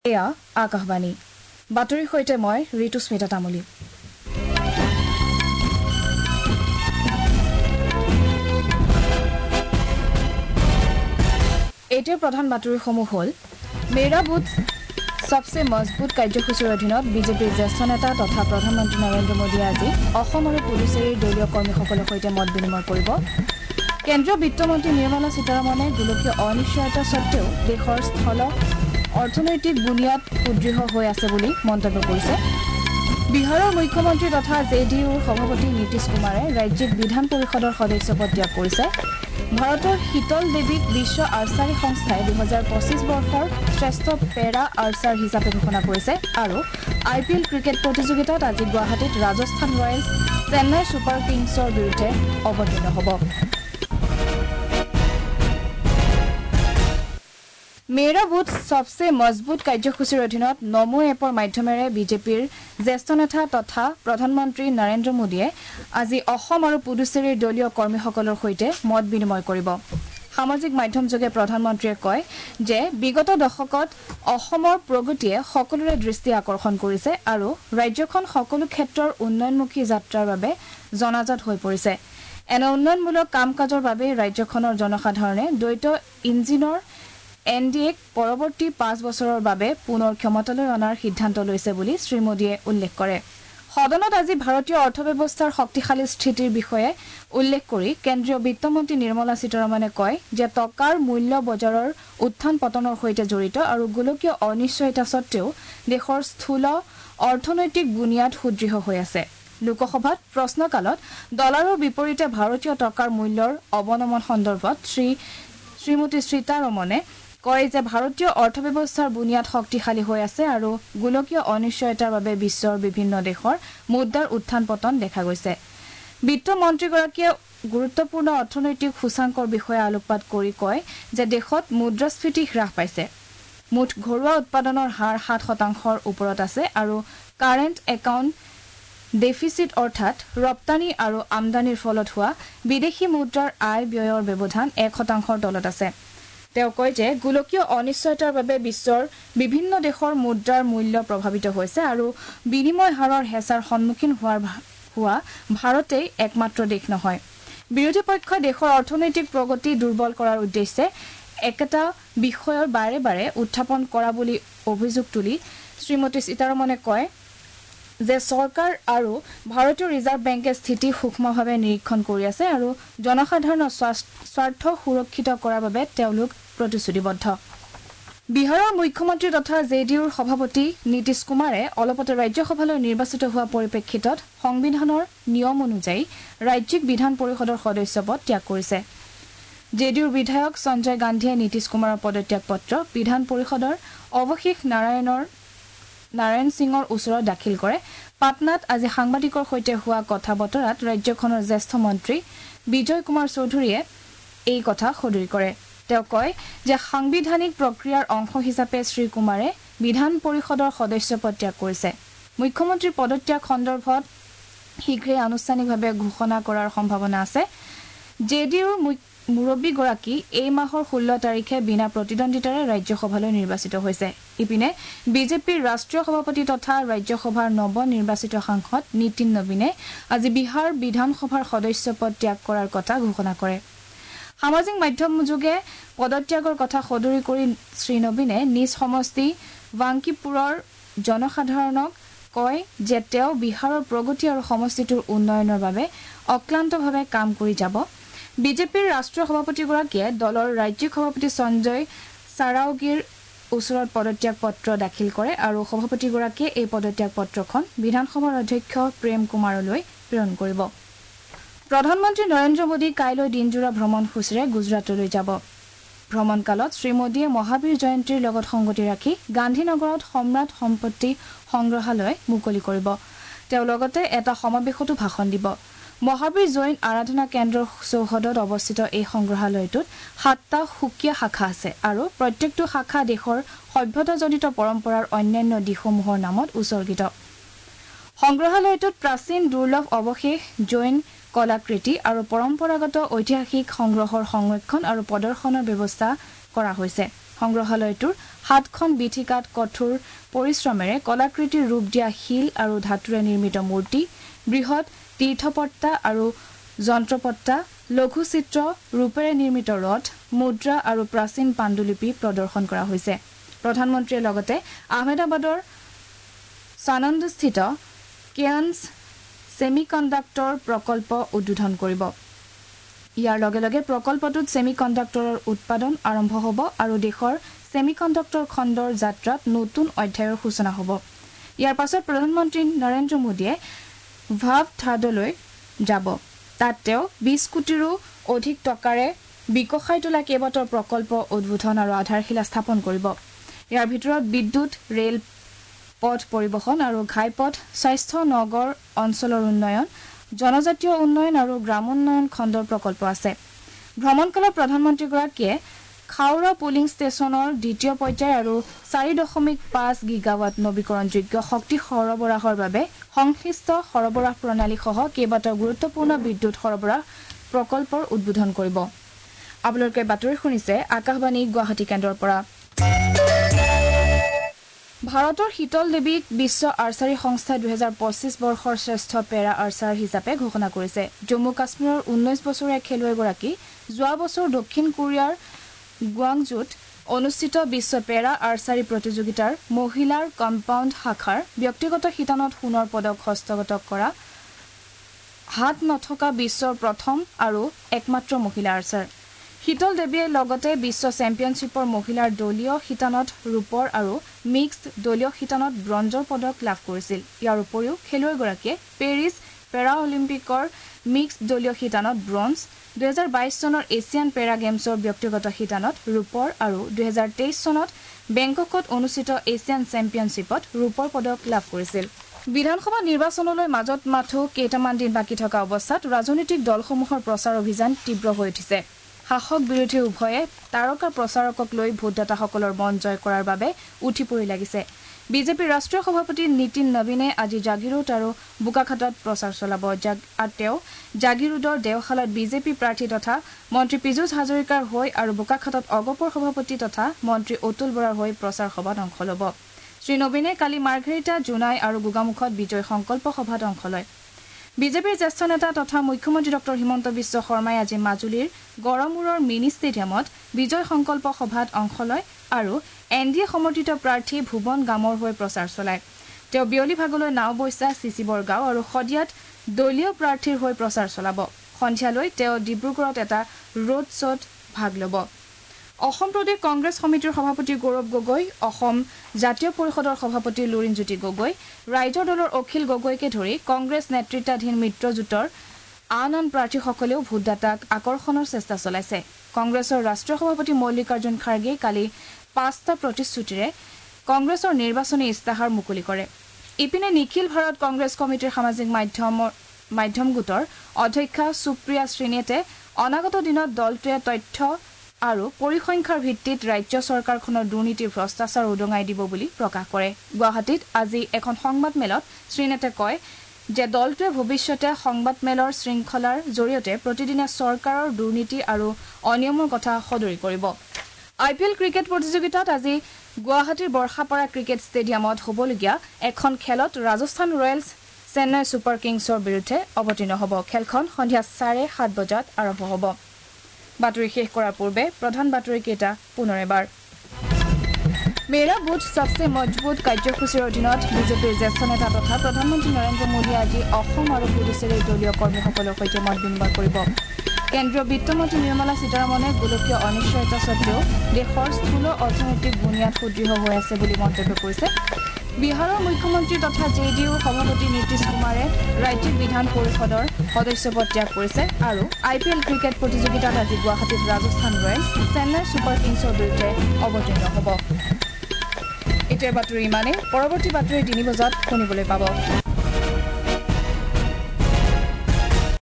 এয়া আকাশবাণী বাতৰিৰ সৈতে মই ঋতুস্মিতা তামুলী। এতিয়াৰ প্ৰধান বাতৰিসমূহ হ'ল মেৰা বুথ সবচে মজবুত কাৰ্যসূচীৰ অধীনত বিজেপিৰ জ্যেষ্ঠ নেতা তথা প্ৰধানমন্ত্ৰী নৰেন্দ্ৰ মোদীয়ে আজি অসম আৰু পুডুচেৰীৰ দলীয় কৰ্মীসকলৰ সৈতে মত বিনিময় কৰিব। কেন্দ্ৰীয় বিত্তমন্ত্ৰী নিৰ্মলা সীতাৰমণে গোলকীয় অনিশ্চয়তা সত্ত্বেও দেশৰ স্থল অৰ্থনৈতিক বুনিয়াদ সুদৃঢ় হৈ আছে বুলি মন্তব্য কৰিছে। বিহাৰৰ মুখ্যমন্ত্ৰী তথা জেডিইউৰ সভাপতি নীতিশ কুমাৰে ৰাজ্যিক বিধান পৰিষদৰ সদস্যপদ ত্যাগ কৰিছে। ভাৰতৰ শীতল দেৱীক বিশ্ব আৰ্চাৰী সংস্থাই 2025 বৰ্ষৰ শ্ৰেষ্ঠ পেৰা আৰ্চাৰ হিচাপে ঘোষণা কৰিছে আৰু IPL ক্ৰিকেট প্ৰতিযোগিতাত আজি গুৱাহাটীত ৰাজস্থান ৰয়েলছ চেন্নাই ছুপাৰ কিংছৰ বিৰুদ্ধে অৱতীৰ্ণ হ'ব। মেৰা বুথ সবচে মজবুত কাৰ্যসূচীৰ অধীনত নমো এপৰ মাধ্যমেৰে বিজেপিৰ জ্যেষ্ঠ নেতা তথা প্ৰধানমন্ত্ৰী নৰেন্দ্ৰ মোদীয়ে আজি অসম আৰু পুডুচেৰীৰ দলীয় কৰ্মীসকলৰ সৈতে মত বিনিময় কৰিব। সামাজিক মাধ্যমযোগে প্ৰধানমন্ত্ৰীয়ে কয় যে বিগত দশকত অসমৰ প্ৰগতিয়ে সকলোৰে দৃষ্টি আকৰ্ষণ কৰিছে আৰু ৰাজ্যখন সকলো ক্ষেত্ৰৰ উন্নয়নমুখী যাত্ৰাৰ বাবে জনাজাত হৈ পৰিছে। এনে উন্নয়নমূলক কাম কাজৰ বাবে ৰাজ্যখনৰ জনসাধাৰণে দ্বৈত ইঞ্জিনৰ NDAক পৰৱৰ্তী 5 বছৰৰ বাবে পুনৰ ক্ষমতালৈ অনাৰ সিদ্ধান্ত লৈছে বুলি শ্ৰীমোদীয়ে উল্লেখ কৰে। সদনত আজি ভাৰতীয় অৰ্থব্যৱস্থাৰ শক্তিশালী স্থিতিৰ বিষয়ে উল্লেখ কৰি কেন্দ্ৰীয় বিত্তমন্ত্ৰী নিৰ্মলা সীতাৰমণে কয় যে টকাৰ মূল্য বজাৰৰ উত্থান পতনৰ সৈতে জড়িত আৰু গোলকীয় অনিশ্চয়তা সত্ত্বেও দেশৰ স্থূল অৰ্থনৈতিক বুনিয়াদ সুদৃঢ় হৈ আছে। লোকসভাত প্ৰশ্নকালত ডলাৰৰ বিপৰীতে ভাৰতীয় টকাৰ মূল্যৰ অৱনমন সন্দৰ্ভত শ্ৰীমতী সীতাৰমণে কয় যে ভাৰতীয় অৰ্থব্যৱস্থাৰ বুনিয়াদ শক্তিশালী হৈ আছে আৰু গোলকীয় অনিশ্চয়তাৰ বাবে বিশ্বৰ বিভিন্ন দেশৰ মুদ্ৰাৰ উত্থান পতন দেখা গৈছে। বিত্তমন্ত্ৰীগৰাকীয়ে গুৰুত্বপূৰ্ণ অৰ্থনৈতিক সূচাংকৰ বিষয়ে আলোকপাত কৰি কয় যে দেশত মুদ্ৰাস্ফীতি হ্ৰাস পাইছে। মুঠ ঘৰুৱা উৎপাদনৰ হাৰ 7% ওপৰত আছে আৰু কাৰেণ্ট একাউণ্ট ডেফিচিট অৰ্থাৎ ৰপ্তানি আৰু আমদানিৰ ফলত হোৱা বিদেশী মুদ্ৰাৰ আয় ব্যয়ৰ ব্যৱধান 1% তলত আছে। তেওঁ কয় যে গোলকীয় অনিশ্চয়তাৰ বাবে বিশ্বৰ বিভিন্ন দেশৰ মুদ্ৰাৰ মূল্য প্ৰভাৱিত হৈছে আৰু বিনিময় হাৰৰ হেঁচাৰ সন্মুখীন হোৱা ভাৰতেই একমাত্ৰ দেশ নহয়। বিৰোধী পক্ষই দেশৰ অৰ্থনৈতিক প্ৰগতি দুৰ্বল কৰাৰ উদ্দেশ্যে একেটা বিষয়ৰ বাৰে বাৰে উত্থাপন কৰা বুলি অভিযোগ তুলি শ্ৰীমতী সীতাৰমণে কয় যে চৰকাৰ আৰু ভাৰতীয় ৰিজাৰ্ভ বেংকে স্থিতি সূক্ষ্মভাৱে নিৰীক্ষণ কৰি আছে আৰু জনসাধাৰণৰ স্বাৰ্থ সুৰক্ষিত কৰাৰ বাবে তেওঁলোক প্ৰতিশ্ৰুতিবদ্ধ। বিহাৰৰ মুখ্যমন্ত্ৰী তথা জেডিইউৰ সভাপতি নীতিশ কুমাৰে অলপতে ৰাজ্যসভালৈ নিৰ্বাচিত হোৱা পৰিপ্ৰেক্ষিতত সংবিধানৰ নিয়ম অনুযায়ী ৰাজ্যিক বিধান পৰিষদৰ সদস্যপদ ত্যাগ কৰিছে। জেডিইউৰ বিধায়ক সঞ্জয় গান্ধীয়ে নীতিশ কুমাৰৰ পদত্যাগ পত্ৰ বিধান পৰিষদৰ অৱশেষ নাৰায়ণ সিঙৰ ওচৰত দাখিল কৰে। পাটনাত আজি সাংবাদিকৰ সৈতে হোৱা কথা বতৰাত ৰাজ্যখনৰ জ্যেষ্ঠ মন্ত্ৰী বিজয় কুমাৰ চৌধুৰীয়ে এই কথা সদৰি কৰে। তেওঁ কয় যে সাংবিধানিক প্ৰক্ৰিয়াৰ অংশ হিচাপে শ্ৰীকুমাৰে বিধান পৰিষদৰ সদস্যপদ ত্যাগ কৰিছে। মুখ্যমন্ত্ৰীৰ পদত্যাগ সন্দৰ্ভত শীঘ্ৰেই আনুষ্ঠানিকভাৱে ঘোষণা কৰাৰ সম্ভাৱনা আছে। জেডিইউৰ মুৰব্বীগৰাকী এই মাহৰ 16 তাৰিখে বিনা প্ৰতিদ্বন্দ্বিতাৰে ৰাজ্যসভালৈ নিৰ্বাচিত হৈছে। ইপিনে বিজেপিৰ ৰাষ্ট্ৰীয় সভাপতি তথা ৰাজ্যসভাৰ নৱ নিৰ্বাচিত সাংসদ নীতিন নবীনে আজি বিহাৰ বিধানসভাৰ সদস্যপদ ত্যাগ কৰাৰ কথা ঘোষণা কৰে। সামাজিক মাধ্যমযোগে পদত্যাগৰ কথা সদৰি কৰি শ্ৰীনবীনে নিজ সমষ্টি বাংকিপুৰৰ জনসাধাৰণক কয় যে তেওঁ বিহাৰৰ প্ৰগতি আৰু সমষ্টিটোৰ উন্নয়নৰ বাবে অক্লান্তভাৱে কাম কৰি যাব। বিজেপিৰ ৰাষ্ট্ৰীয় সভাপতিগৰাকীয়ে দলৰ ৰাজ্যিক সভাপতি সঞ্জয় চাৰাউগীৰ ওচৰত পদত্যাগ পত্ৰ দাখিল কৰে আৰু সভাপতিগৰাকীয়ে এই পদত্যাগ পত্ৰখন বিধানসভাৰ অধ্যক্ষ প্ৰেম কুমাৰলৈ প্ৰেৰণ কৰিব। প্ৰধানমন্ত্ৰী নৰেন্দ্ৰ মোদী কাইলৈ দিনজোৰা ভ্ৰমণসূচীৰে গুজৰাটলৈ যাব। ভ্ৰমণকালত শ্ৰীমোদীয়ে মহাবীৰ জয়ন্তীৰ লগত সংগতি ৰাখি গান্ধীনগৰত সম্ৰাট সম্পত্তি সংগ্ৰহালয় মুকলি কৰিব। তেওঁ লগতে এটা সমাৱেশতো ভাষণ দিব। মহাবীৰ জৈন আৰাধনা কেন্দ্ৰৰ চৌহদত অৱস্থিত এই সংগ্ৰহালয়টোত 7টা সুকীয়া শাখা আছে আৰু প্ৰত্যেকটো শাখা দেশৰ সভ্যতাজনিত পৰম্পৰাৰ অন্যান্য দিশসমূহৰ নামত উৎসৰ্গিত। সংগ্ৰহালয়টোত প্ৰাচীন দুৰ্লভ অৱশেষ, জৈন কলাকৃতি আৰু পৰম্পৰাগত ঐতিহাসিক সংগ্ৰহৰ সংৰক্ষণ আৰু প্ৰদৰ্শনৰ ব্যৱস্থা কৰা হৈছে। সংগ্ৰহালয়টোৰ 7খন বিথিকাত কঠোৰ পৰিশ্ৰমেৰে কলাকৃতিৰ ৰূপ দিয়া শিল আৰু ধাতুৰে নিৰ্মিত মূৰ্তি, বৃহৎ তীৰ্থপট্টা আৰু যন্ত্ৰপট্টা, লঘুচিত্ৰ, ৰূপেৰে নিৰ্মিত ৰথ, মুদ্ৰা আৰু প্ৰাচীন পাণ্ডুলিপি প্ৰদৰ্শন কৰা হৈছে। প্ৰধানমন্ত্ৰীয়ে লগতে আহমেদাবাদৰ সানন্দস্থিত কেয়ান্স ছেমিকণ্ডাক্টৰ প্ৰকল্প উদ্বোধন কৰিব। ইয়াৰ লগে লগে প্ৰকল্পটোত ছেমিকণ্ডাক্টৰৰ উৎপাদন আৰম্ভ হ'ব আৰু দেশৰ ছেমিকণ্ডাক্টৰ খণ্ডৰ যাত্ৰাত নতুন অধ্যায়ৰ সূচনা হ'ব। ইয়াৰ পাছত প্ৰধানমন্ত্ৰী নৰেন্দ্ৰ মোদীয়ে ভাৱধাডলৈ যাব। তাত তেওঁ 20 কোটিৰো অধিক টকাৰে বিকশাই তোলা কেইবাটাও প্ৰকল্প উদ্বোধন আৰু আধাৰশিলা স্থাপন কৰিব। ইয়াৰ ভিতৰত বিদ্যুৎ, ৰেল, পথ পৰিবহণ আৰু ঘাইপথ, স্বাস্থ্য, নগৰ অঞ্চলৰ উন্নয়ন, জনজাতীয় উন্নয়ন আৰু গ্ৰামোন্নয়ন খণ্ডৰ প্ৰকল্প আছে। ভ্ৰমণকালত প্ৰধানমন্ত্ৰীগৰাকীয়ে খাউৰা পুলিং ষ্টেচনৰ দ্বিতীয় পৰ্যায় আৰু 4.5 গিগাৱাট নৱীকৰণযোগ্য শক্তি সৰবৰাহৰ বাবে সংশ্লিষ্ট সৰবৰাহ প্ৰণালীসহ কেইবাটাও গুৰুত্বপূৰ্ণ বিদ্যুৎ সৰবৰাহ প্ৰকল্পৰ উদ্বোধন কৰিব। আপোনালোকে বাতৰি শুনিছে আকাশবাণী গুৱাহাটী কেন্দ্ৰৰ পৰা। ভাৰতৰ শীতল দেৱীক বিশ্ব আৰ্চাৰী সংস্থাই 2025 বৰ্ষৰ শ্ৰেষ্ঠ পেৰা আৰ্চাৰ হিচাপে ঘোষণা কৰিছে। জম্মু কাশ্মীৰৰ 19 বছৰীয়া খেলুৱৈগৰাকী যোৱা বছৰ দক্ষিণ কোৰিয়াৰ গুৱাংজুত অনুষ্ঠিত বিশ্ব পেৰা আৰ্চাৰী প্ৰতিযোগিতাৰ মহিলাৰ কম্পাউণ্ড শাখাৰ ব্যক্তিগত শিতানত সোণৰ পদক হস্তগত কৰা হাত নথকা বিশ্বৰ প্ৰথম আৰু একমাত্ৰ মহিলা আৰ্চাৰ। শীতল দেৱীয়ে লগতে বিশ্ব চেম্পিয়নশ্বিপৰ মহিলাৰ দলীয় শিতানত ৰূপৰ আৰু মিক্সড দলীয় শিতানত ব্ৰঞ্জৰ পদক লাভ কৰিছিল। ইয়াৰ উপৰিও খেলুৱৈগৰাকীয়ে পেৰিছ পেৰা অলিম্পিকৰ মিক্সড দলীয় শিতানত ব্ৰঞ্জ, 2022 চনৰ এছিয়ান পেৰা গেমছৰ ব্যক্তিগত শিতানত ৰূপৰ আৰু 2023 চনত বেংককত অনুষ্ঠিত এছিয়ান চেম্পিয়নশ্বিপত ৰূপৰ পদক লাভ কৰিছিল। বিধানসভা নিৰ্বাচনলৈ মাজত মাথো কেইটামান দিন বাকী থকা অৱস্থাত ৰাজনৈতিক দলসমূহৰ প্ৰচাৰ অভিযান তীব্ৰ হৈ উঠিছে। শাসক বিৰোধী উভয়ে তাৰকা প্ৰচাৰকক লৈ ভোটদাতাসকলৰ মন জয় কৰাৰ বাবে উঠি পৰি লাগিছে। বিজেপিৰ ৰাষ্ট্ৰীয় সভাপতি নীতিন নবীনে আজি জাগিৰোড আৰু বোকাখাতত প্ৰচাৰ চলাব। তেওঁ জাগিৰোডৰ দেওশালত বিজেপি প্ৰাৰ্থী তথা মন্ত্ৰী পীযুষ হাজৰিকাৰ হৈ আৰু বোকাখাতত অগপৰ সভাপতি তথা মন্ত্ৰী অতুল বৰাৰ হৈ প্ৰচাৰ সভাত অংশ ল'ব। শ্ৰীনবীনে কালি মাৰ্ঘেৰিটা, জোনাই আৰু গোগামুখত বিজয় সংকল্প সভাত অংশ লয়। বিজেপিৰ জ্যেষ্ঠ নেতা তথা মুখ্যমন্ত্ৰী ডঃ হিমন্ত বিশ্ব শৰ্মাই আজি মাজুলীৰ গড়মূৰৰ মিনি ষ্টেডিয়ামত বিজয় সংকল্প সভাত অংশ লয় আৰু এনডিএ সমৰ্থিত প্ৰাৰ্থী ভুৱন গামৰ হৈ প্ৰচাৰ চলায়। তেওঁ বিয়লি ভাগলৈ নাওবৈচা, চিচিবৰগাঁও আৰু শদিয়াত দলীয় প্ৰাৰ্থীৰ হৈ প্ৰচাৰ চলাব। সন্ধিয়ালৈ তেওঁ ডিব্ৰুগড়ত এটা ৰোড শ্ব'ত ভাগ ল'ব। অসম প্ৰদেশ কংগ্ৰেছ সমিতিৰ সভাপতি গৌৰৱ গগৈ, অসম জাতীয় পৰিষদৰ সভাপতি লুৰিণজ্যোতি গগৈ, ৰাইজৰ দলৰ অখিল গগৈকে ধৰি কংগ্ৰেছ নেতৃত্বাধীন মিত্ৰজোঁটৰ আন প্ৰাৰ্থীসকলেও ভোটদাতাক আকৰ্ষণৰ চেষ্টা চলাইছে। কংগ্ৰেছৰ ৰাষ্ট্ৰীয় সভাপতি মল্লিকাৰ্জুন খাৰ্গে কালি 5টা প্ৰতিশ্ৰুতিৰে কংগ্ৰেছৰ নিৰ্বাচনী ইস্তাহাৰ মুকলি কৰে। ইপিনে নিখিল ভাৰত কংগ্ৰেছ কমিটিৰ সামাজিক মাধ্যম গোটৰ অধ্যক্ষা সুপ্ৰিয়া শ্ৰীনেতে অনাগত দিনত দলটোৱে তথ্য আৰু পৰিসংখ্যাৰ ভিত্তিত ৰাজ্য চৰকাৰখনৰ দুৰ্নীতিৰ ভ্ৰষ্টাচাৰ উদঙাই দিব বুলি প্ৰকাশ কৰে। গুৱাহাটীত আজি এখন সংবাদমেলত শ্ৰীনেতে কয় যে দলটোৱে ভৱিষ্যতে সংবাদমেলৰ শৃংখলাৰ জৰিয়তে প্ৰতিদিনে চৰকাৰৰ দুৰ্নীতি আৰু অনিয়মৰ কথা সদৰি কৰিব। IPL ক্ৰিকেট প্ৰতিযোগিতাত আজি গুৱাহাটীৰ বৰ্ষাপাৰা ক্ৰিকেট ষ্টেডিয়ামত হ'বলগীয়া এখন খেলত ৰাজস্থান ৰয়েলছ চেন্নাই ছুপাৰ কিংছৰ বিৰুদ্ধে অৱতীৰ্ণ হ'ব। খেলখন সন্ধিয়া 7:30 বজাত আৰম্ভ হ'ব। বাতৰি শেষ কৰাৰ পূৰ্বে প্ৰধান বাতৰিকেইটা পুনৰ এবাৰ। মেৰা বুথ সবচে মজবুত কাৰ্যসূচীৰ অধীনত বিজেপিৰ জ্যেষ্ঠ নেতা তথা প্ৰধানমন্ত্ৰী নৰেন্দ্ৰ মোদীয়ে আজি অসম আৰু পুডুচেৰীৰ দলীয় কৰ্মীসকলৰ সৈতে মত বিনিময় কৰিব। কেন্দ্ৰীয় বিত্তমন্ত্ৰী নিৰ্মলা সীতাৰমণে গোলকীয় অনিশ্চয়তা সত্বেও দেশৰ স্থূল অৰ্থনৈতিক বুনিয়াদ সুদৃঢ় হৈ আছে বুলি মন্তব্য কৰিছে। বিহাৰৰ মুখ্যমন্ত্ৰী তথা JDU সভাপতি নীতিশ কুমাৰে ৰাজ্যিক বিধান পৰিষদৰ সদস্যপদ ত্যাগ কৰিছে আৰু IPL ক্ৰিকেট প্ৰতিযোগিতাত আজি গুৱাহাটীত ৰাজস্থান ৰয়েলছ চেন্নাই ছুপাৰ কিংছৰ বিৰুদ্ধে অৱতীৰ্ণ হ'ব। এতিয়া বাতৰি ইমানেই। পৰৱৰ্তী বাতৰি 3 বজাত শুনিবলৈ পাব।